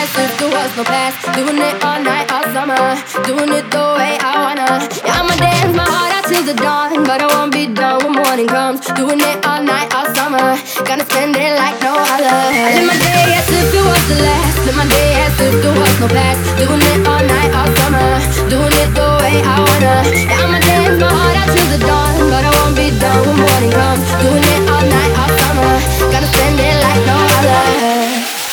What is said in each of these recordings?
as if there was no past. Doing it all night, all summer. Doing it the way I wanna. Yeah, I'ma dance my heart out till the dawn, but I won't be done when morning comes. Doing it all night, all summer. Gonna spend it like no other. I live my day as if it was the last. Live my day as if there was no past. Doing it all night, all summer. Doing it the way I wanna. Yeah, I'ma dance my heart out till the dawn, but I won't be done when morning comes. Doing it all night, all summer. Gonna spend it like no other.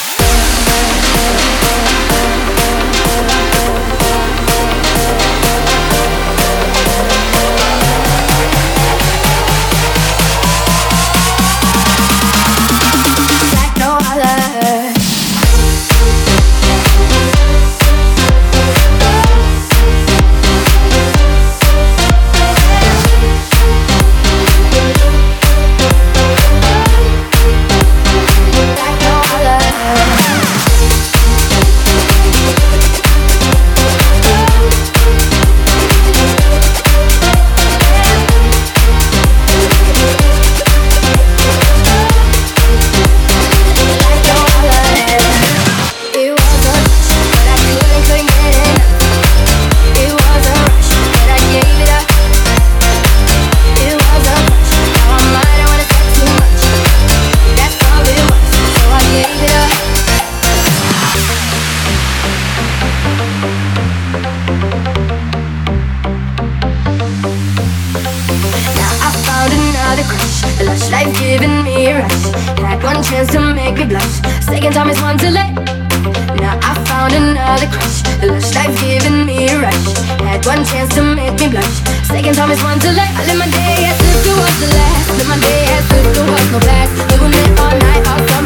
Life giving me a rush. Had one chance to make me blush. Second time is one too late. Now I found another crush. The lush life giving me a rush. Had one chance to make me blush. Second time is one too late. I live my day as if it was the last. Live my day as if there was no past. Doing it all night, all summer.